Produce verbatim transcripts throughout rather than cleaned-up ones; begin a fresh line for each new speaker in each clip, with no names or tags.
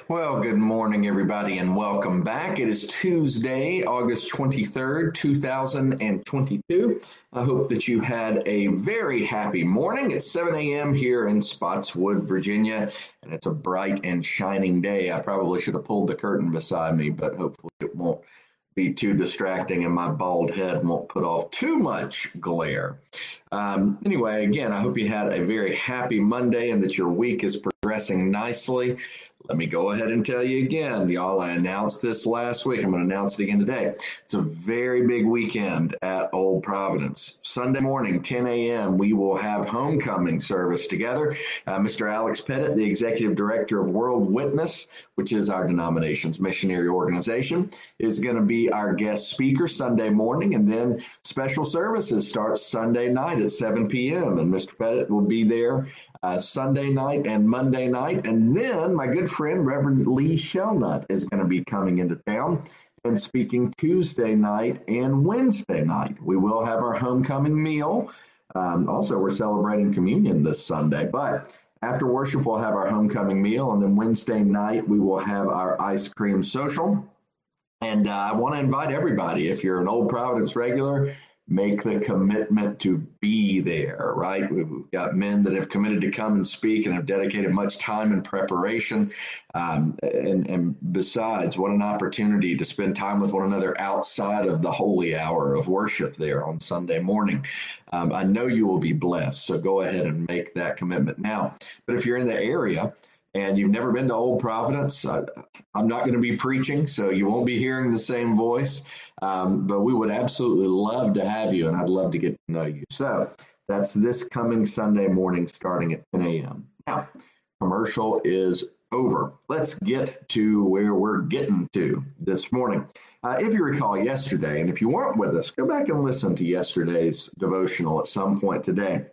Well, good morning, everybody, and welcome back. It is Tuesday, August twenty-third, two thousand twenty-two. I hope that you had a very happy morning. It's seven a.m. here in Spotswood, Virginia, and it's a bright and shining day. I probably should have pulled the curtain beside me, but hopefully it won't be too distracting and my bald head won't put off too much glare. Um, anyway, again, I hope you had a very happy Monday and that your week is progressing nicely. Let me go ahead and tell you again, y'all, I announced this last week. I'm going to announce it again today. It's a very big weekend at Old Providence. Sunday morning, ten a.m., we will have homecoming service together. Uh, Mister Alex Pettit, the Executive Director of World Witness, which is our denomination's missionary organization, is going to be our guest speaker Sunday morning, and then special services start Sunday night at seven p.m., and Mister Pettit will be there uh, Sunday night and Monday night, and then my good friend Reverend Lee Shelnut is going to be coming into town and speaking Tuesday night and Wednesday night. We will have our homecoming meal. Um, also, we're celebrating communion this Sunday, but after worship, we'll have our homecoming meal, and then Wednesday night, we will have our ice cream social. And uh, I want to invite everybody, if you're an Old Providence regular, make the commitment to be there, right? We've got men that have committed to come and speak and have dedicated much time and preparation. Um, and, and besides, what an opportunity to spend time with one another outside of the holy hour of worship there on Sunday morning. Um, I know you will be blessed, so go ahead and make that commitment now. But if you're in the area, and you've never been to Old Providence, I, I'm not going to be preaching, so you won't be hearing the same voice, um, but we would absolutely love to have you, and I'd love to get to know you. So that's this coming Sunday morning starting at ten a.m. Now, commercial is over. Let's get to where we're getting to this morning. Uh, if you recall yesterday, and if you weren't with us, go back and listen to yesterday's devotional at some point today.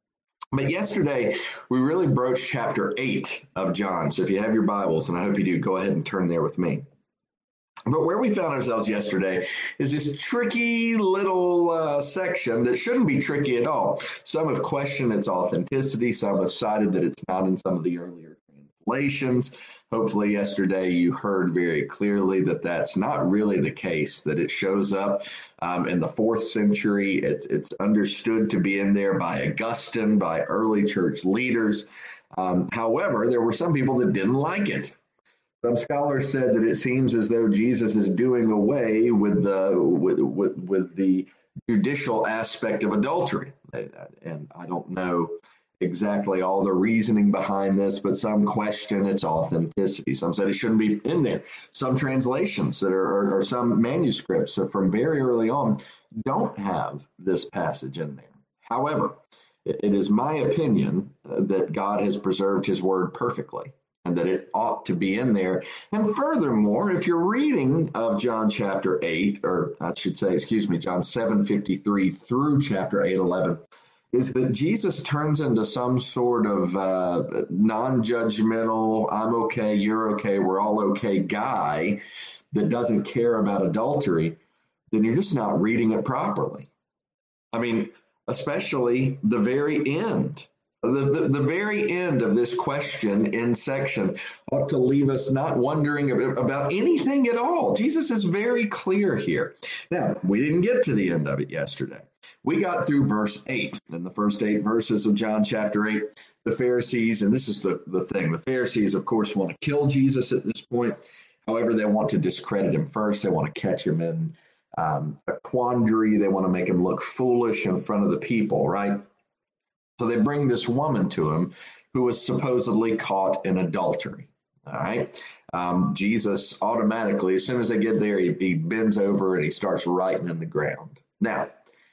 But yesterday, we really broached chapter eight of John. So if you have your Bibles, and I hope you do, go ahead and turn there with me. But where we found ourselves yesterday is this tricky little uh, section that shouldn't be tricky at all. Some have questioned its authenticity. Some have cited that it's not in some of the earlier translations. Hopefully yesterday you heard very clearly that that's not really the case, that it shows up um, in the fourth century. It's, it's understood to be in there by Augustine, by early church leaders. Um, however, there were some people that didn't like it. Some scholars said that it seems as though Jesus is doing away with the, with, with, with the judicial aspect of adultery. And I don't know exactly all the reasoning behind this, but some question its authenticity. Some said it shouldn't be in there. Some translations that are, or, or some manuscripts from very early on don't have this passage in there. However, it, it is my opinion uh, that God has preserved his word perfectly and that it ought to be in there. And furthermore, if you're reading of John chapter eight, or I should say, excuse me, John seven fifty-three through chapter eight eleven, is that Jesus turns into some sort of uh, non-judgmental, I'm okay, you're okay, we're all okay guy that doesn't care about adultery, then you're just not reading it properly. I mean, especially the very end. The, the, the very end of this question in section ought to leave us not wondering about anything at all. Jesus is very clear here. Now, we didn't get to the end of it yesterday. We got through verse eight. In the first eight verses of John chapter eight, the Pharisees, and this is the, the thing, the Pharisees, of course, want to kill Jesus at this point. However, they want to discredit him first. They want to catch him in um, a quandary. They want to make him look foolish in front of the people, right? So they bring this woman to him who was supposedly caught in adultery. All right. Um, Jesus automatically, as soon as they get there, he, he bends over and he starts writing in the ground. Now,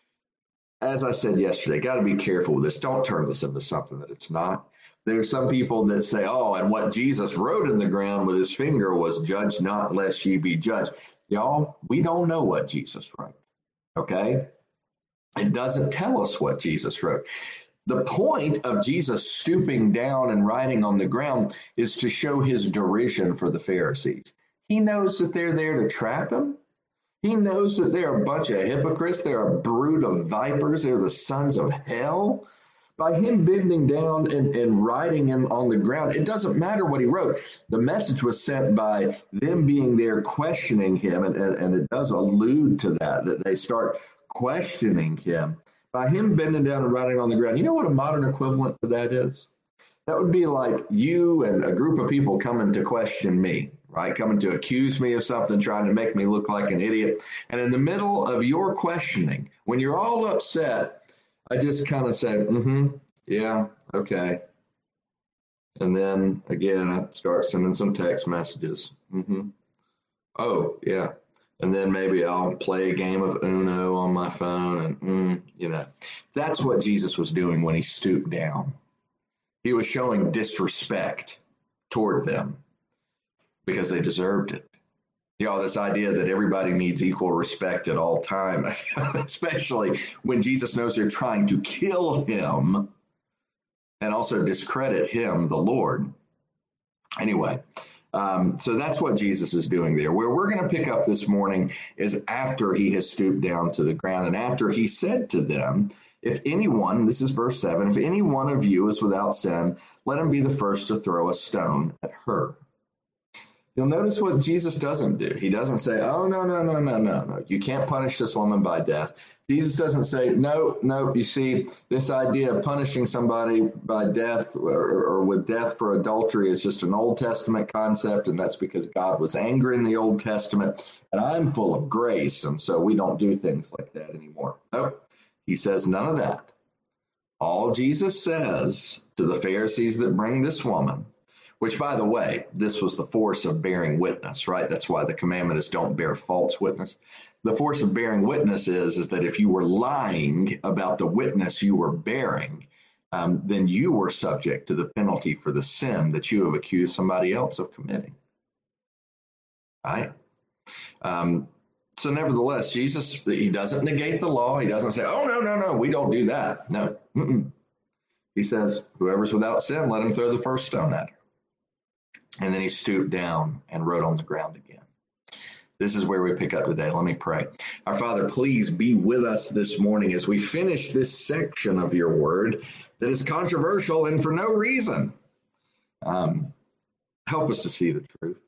as I said yesterday, got to be careful with this. Don't turn this into something that it's not. There are some people that say, oh, and what Jesus wrote in the ground with his finger was, judge not lest ye be judged. Y'all, we don't know what Jesus wrote. Okay. It doesn't tell us what Jesus wrote. The point of Jesus stooping down and writing on the ground is to show his derision for the Pharisees. He knows that they're there to trap him. He knows that they're a bunch of hypocrites. They're a brood of vipers. They're the sons of hell. By him bending down and, and writing in, on the ground, it doesn't matter what he wrote. The message was sent by them being there questioning him, and, and, and it does allude to that, that they start questioning him. By him bending down and writing on the ground, you know what a modern equivalent to that is? That would be like you and a group of people coming to question me, right? Coming to accuse me of something, trying to make me look like an idiot. And in the middle of your questioning, when you're all upset, I just kind of say, mm-hmm, yeah, okay. And then again, I start sending some text messages. Mm-hmm. Oh, yeah. And then maybe I'll play a game of Uno on my phone, and, mm, you know, that's what Jesus was doing when he stooped down. He was showing disrespect toward them because they deserved it. You know, this idea that everybody needs equal respect at all times, especially when Jesus knows they're trying to kill him and also discredit him, the Lord. Anyway, um, so that's what Jesus is doing there. Where we're going to pick up this morning is after he has stooped down to the ground and after he said to them, if anyone, this is verse seven, if any one of you is without sin, let him be the first to throw a stone at her. You'll notice what Jesus doesn't do. He doesn't say, oh, no, no, no, no, no, no. You can't punish this woman by death. Jesus doesn't say, no, no, you see, this idea of punishing somebody by death or, or with death for adultery is just an Old Testament concept, and that's because God was angry in the Old Testament, and I'm full of grace, and so we don't do things like that anymore. Nope. He says none of that. All Jesus says to the Pharisees that bring this woman, which, by the way, this was the force of bearing witness, right? That's why the commandment is don't bear false witness. The force of bearing witness is, is that if you were lying about the witness you were bearing, um, then you were subject to the penalty for the sin that you have accused somebody else of committing, right? Um, So nevertheless, Jesus, he doesn't negate the law. He doesn't say, oh, no, no, no, we don't do that. No. Mm-mm. He says, whoever's without sin, let him throw the first stone at her. And then he stooped down and wrote on the ground again. This is where we pick up today. Let me pray. Our Father, please be with us this morning as we finish this section of your word that is controversial and for no reason. Um, help us to see the truth.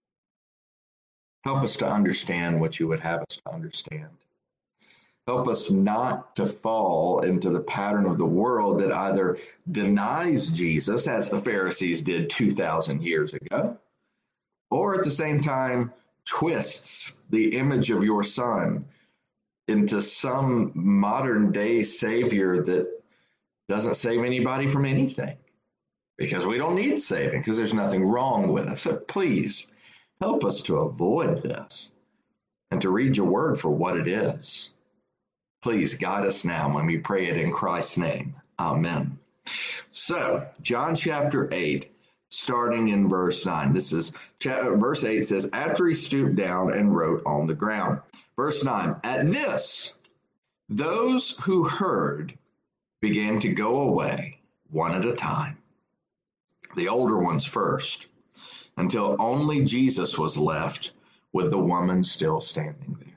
Help us to understand what you would have us to understand. Help us not to fall into the pattern of the world that either denies Jesus, as the Pharisees did two thousand years ago, or at the same time twists the image of your Son into some modern day Savior that doesn't save anybody from anything, because we don't need saving, because there's nothing wrong with us. So please, help us to avoid this and to read your word for what it is. Please guide us now when we pray it in Christ's name. Amen. So, John chapter eight, starting in verse nine. This is verse eight says, after he stooped down and wrote on the ground. Verse nine, at this, those who heard began to go away one at a time, the older ones first, until only Jesus was left with the woman still standing there.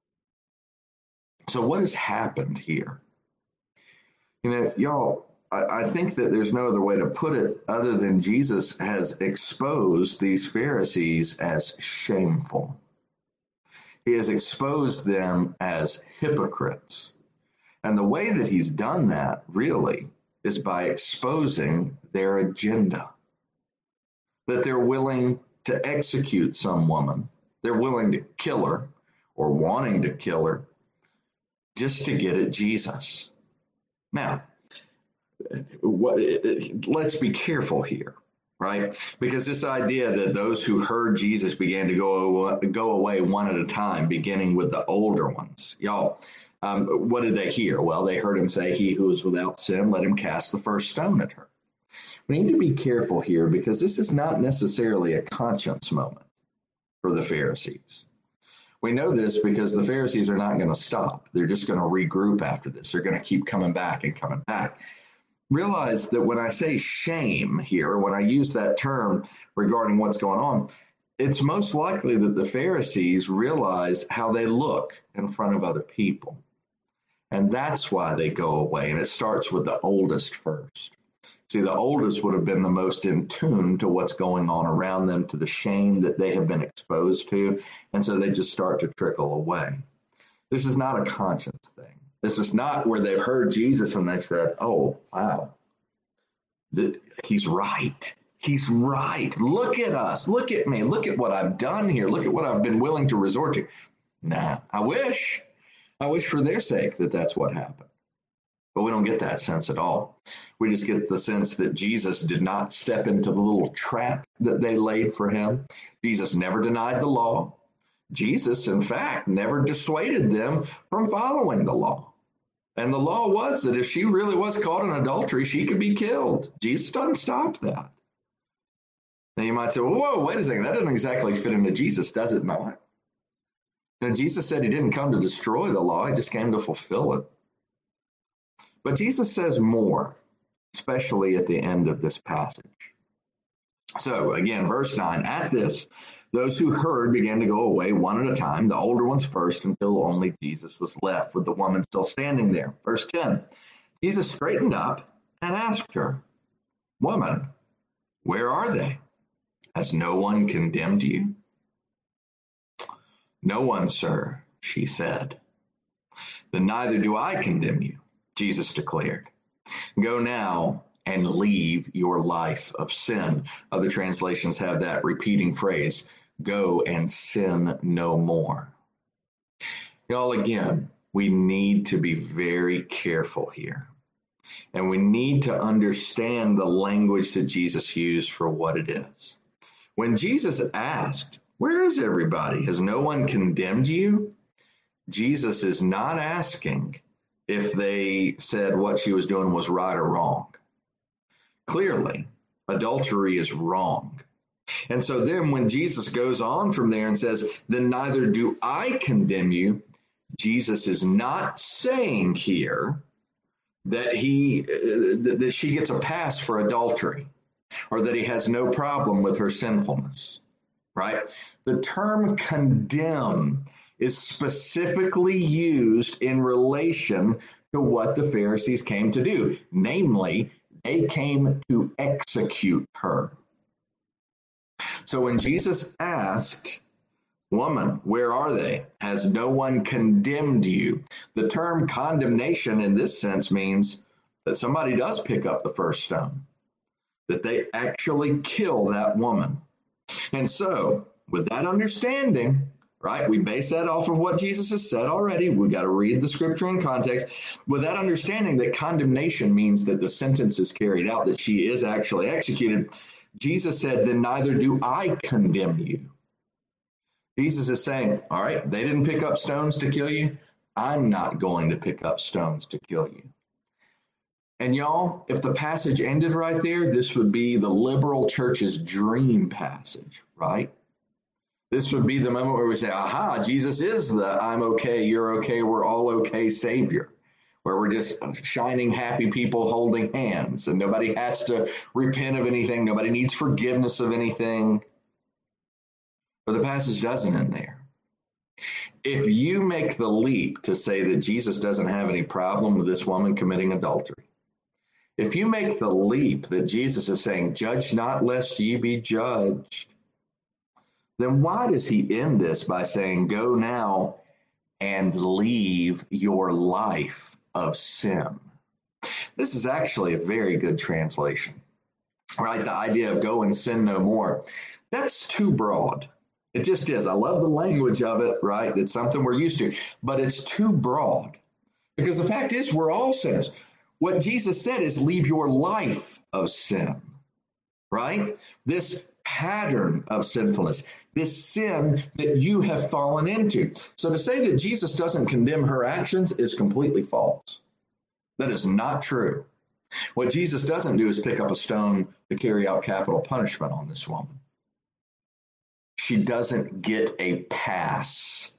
So what has happened here? You know, y'all, I, I think that there's no other way to put it other than Jesus has exposed these Pharisees as shameful. He has exposed them as hypocrites. And the way that he's done that, really, is by exposing their agenda. That they're willing to execute some woman. They're willing to kill her or wanting to kill her just to get at Jesus. Now, what, let's be careful here, right? Because this idea that those who heard Jesus began to go, go away one at a time, beginning with the older ones. Y'all, um, what did they hear? Well, they heard him say, he who is without sin, let him cast the first stone at her. We need to be careful here because this is not necessarily a conscience moment for the Pharisees. We know this because the Pharisees are not going to stop. They're just going to regroup after this. They're going to keep coming back and coming back. Realize that when I say shame here, when I use that term regarding what's going on, it's most likely that the Pharisees realize how they look in front of other people. And that's why they go away. And it starts with the oldest first. See, the oldest would have been the most in tune to what's going on around them, to the shame that they have been exposed to. And so they just start to trickle away. This is not a conscience thing. This is not where they've heard Jesus and they said, oh, wow, that he's right. He's right. Look at us. Look at me. Look at what I've done here. Look at what I've been willing to resort to. Nah, I wish. I wish for their sake that that's what happened. But we don't get that sense at all. We just get the sense that Jesus did not step into the little trap that they laid for him. Jesus never denied the law. Jesus, in fact, never dissuaded them from following the law. And the law was that if she really was caught in adultery, she could be killed. Jesus doesn't stop that. Now you might say, well, whoa, wait a second. That doesn't exactly fit into Jesus, does it not? Now, Jesus said he didn't come to destroy the law. He just came to fulfill it. But Jesus says more, especially at the end of this passage. So again, verse nine, at this, those who heard began to go away one at a time, the older ones first, until only Jesus was left, with the woman still standing there. Verse ten, Jesus straightened up and asked her, woman, where are they? Has no one condemned you? No one, sir, she said. Then neither do I condemn you, Jesus declared. Go now and leave your life of sin. Other translations have that repeating phrase, go and sin no more. Y'all, again, we need to be very careful here. And we need to understand the language that Jesus used for what it is. When Jesus asked, where is everybody? Has no one condemned you? Jesus is not asking if they said what she was doing was right or wrong. Clearly, adultery is wrong. And so then when Jesus goes on from there and says, then neither do I condemn you, Jesus is not saying here that he uh, that she gets a pass for adultery or that he has no problem with her sinfulness, right? The term condemn is specifically used in relation to what the Pharisees came to do. Namely, they came to execute her. So when Jesus asked, woman, where are they? Has no one condemned you? The term condemnation in this sense means that somebody does pick up the first stone, that they actually kill that woman. And so with that understanding, right, we base that off of what Jesus has said already. We've got to read the scripture in context. With that understanding that condemnation means that the sentence is carried out, that she is actually executed, Jesus said, then neither do I condemn you. Jesus is saying, all right, they didn't pick up stones to kill you. I'm not going to pick up stones to kill you. And y'all, if the passage ended right there, this would be the liberal church's dream passage, right? This would be the moment where we say, aha, Jesus is the I'm okay, you're okay, we're all okay Savior, where we're just shining happy people holding hands and nobody has to repent of anything. Nobody needs forgiveness of anything. But the passage doesn't end there. If you make the leap to say that Jesus doesn't have any problem with this woman committing adultery, if you make the leap that Jesus is saying, judge not lest ye be judged, then why does he end this by saying, go now and leave your life of sin? This is actually a very good translation, right? The idea of go and sin no more. That's too broad. It just is. I love the language of it, right? It's something we're used to, but it's too broad because the fact is we're all sinners. What Jesus said is leave your life of sin, right? This pattern of sinfulness, this sin that you have fallen into. So to say that Jesus doesn't condemn her actions is completely false. That is not true. What Jesus doesn't do is pick up a stone to carry out capital punishment on this woman. She doesn't get a pass.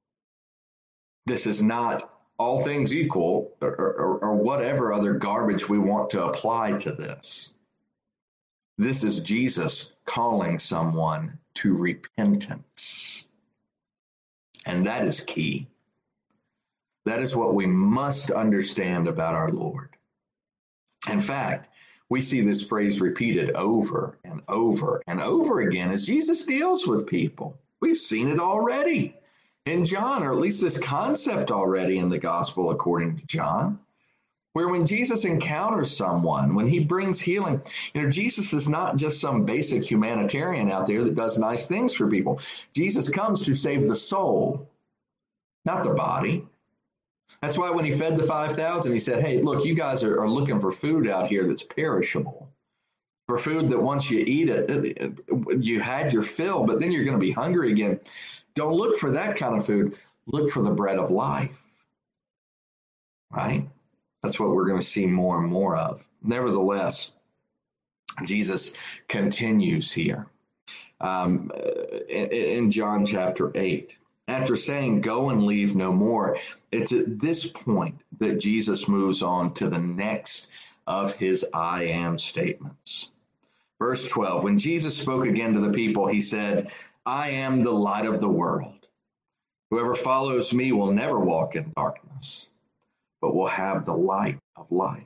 This is not all things equal or, or, or whatever other garbage we want to apply to this. This is Jesus calling someone to repentance. And that is key. That is what we must understand about our Lord. In fact, we see this phrase repeated over and over and over again as Jesus deals with people. We've seen it already in John, or at least this concept already in the gospel according to John, where when Jesus encounters someone, when he brings healing, you know, Jesus is not just some basic humanitarian out there that does nice things for people. Jesus comes to save the soul, not the body. That's why when he fed the five thousand, he said, hey, look, you guys are, are looking for food out here that's perishable, for food that once you eat it, you had your fill, but then you're going to be hungry again. Don't look for that kind of food. Look for the bread of life, right? That's what we're going to see more and more of. Nevertheless, Jesus continues here um, in, in John chapter eight. After saying, go and leave no more, it's at this point that Jesus moves on to the next of his I am statements. Verse twelve, when Jesus spoke again to the people, he said, I am the light of the world. Whoever follows me will never walk in darkness, but will have the light of life.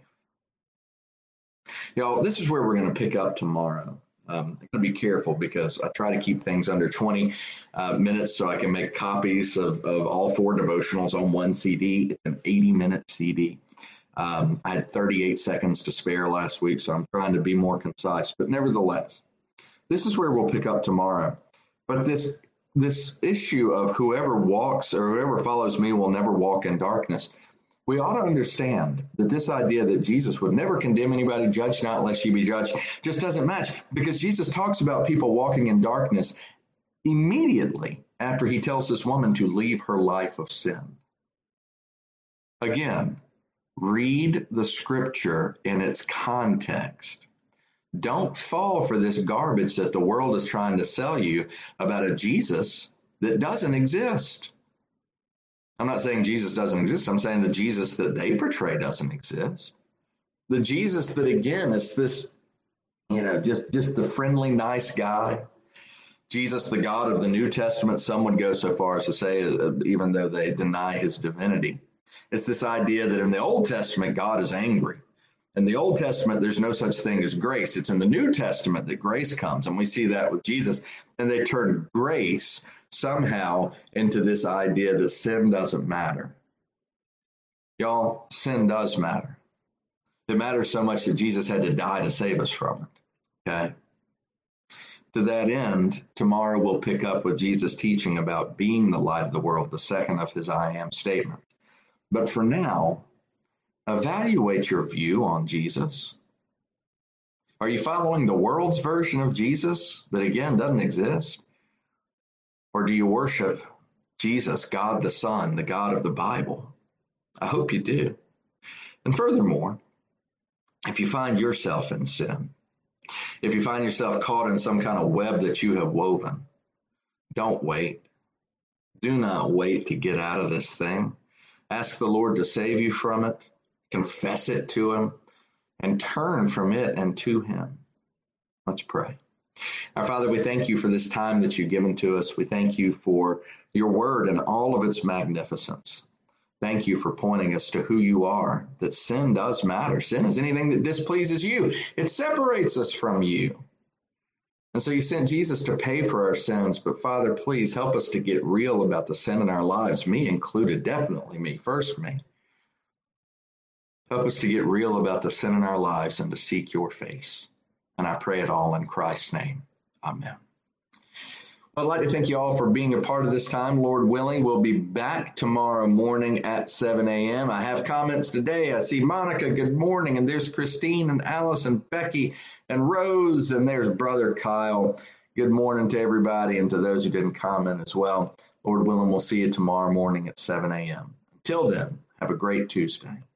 Y'all, this is where we're going to pick up tomorrow. Um, I'm going to be careful because I try to keep things under twenty uh, minutes so I can make copies of, of all four devotionals on one C D. It's an eighty minute C D. Um, I had thirty-eight seconds to spare last week, so I'm trying to be more concise. But nevertheless, this is where we'll pick up tomorrow. But this this issue of whoever walks or whoever follows me will never walk in darkness, we ought to understand that this idea that Jesus would never condemn anybody, judge not lest you be judged, just doesn't match, because Jesus talks about people walking in darkness immediately after he tells this woman to leave her life of sin. Again, read the scripture in its context. Don't fall for this garbage that the world is trying to sell you about a Jesus that doesn't exist. I'm not saying Jesus doesn't exist. I'm saying the Jesus that they portray doesn't exist. The Jesus that, again, is this, you know, just, just the friendly, nice guy. Jesus, the God of the New Testament, some would go so far as to say, uh, even though they deny his divinity. It's this idea that in the Old Testament, God is angry. In the Old Testament, there's no such thing as grace. It's in the New Testament that grace comes, and we see that with Jesus. And they turn grace somehow into this idea that sin doesn't matter. Y'all, sin does matter. It matters so much that Jesus had to die to save us from it, okay? To that end, tomorrow we'll pick up with Jesus teaching about being the light of the world, the second of his I am statement. But for now, evaluate your view on Jesus. Are you following the world's version of Jesus that, again, doesn't exist? Or do you worship Jesus, God the Son, the God of the Bible? I hope you do. And furthermore, if you find yourself in sin, if you find yourself caught in some kind of web that you have woven, don't wait. Do not wait to get out of this thing. Ask the Lord to save you from it. Confess it to him and turn from it and to him. Let's pray. Our Father, we thank you for this time that you've given to us. We thank you for your word and all of its magnificence. Thank you for pointing us to who you are, that sin does matter. Sin is anything that displeases you. It separates us from you. And so you sent Jesus to pay for our sins. But Father, please help us to get real about the sin in our lives, me included, definitely me, first me. Help us to get real about the sin in our lives and to seek your face. And I pray it all in Christ's name. Amen. I'd like to thank you all for being a part of this time. Lord willing, we'll be back tomorrow morning at seven a.m. I have comments today. I see Monica, good morning. And there's Christine and Alice and Becky and Rose. And there's Brother Kyle. Good morning to everybody and to those who didn't comment as well. Lord willing, we'll see you tomorrow morning at seven a.m. Until then, have a great Tuesday.